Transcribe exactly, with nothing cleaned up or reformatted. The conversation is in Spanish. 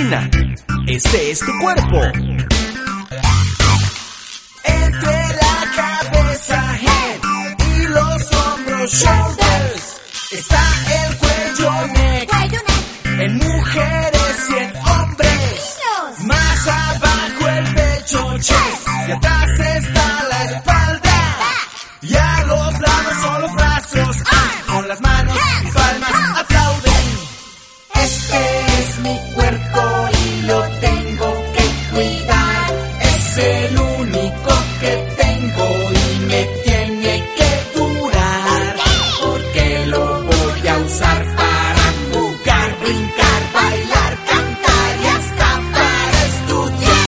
Imagina, este es tu cuerpo. Entre la cabeza, head, y los hombros, shoulders, está el cuello, neck, Cuello, neck. en mujeres y en hombres. Niños. Más abajo el pecho, chest, y atrás está la espalda. Y a los lados son los brazos, ah, con las manos y palmas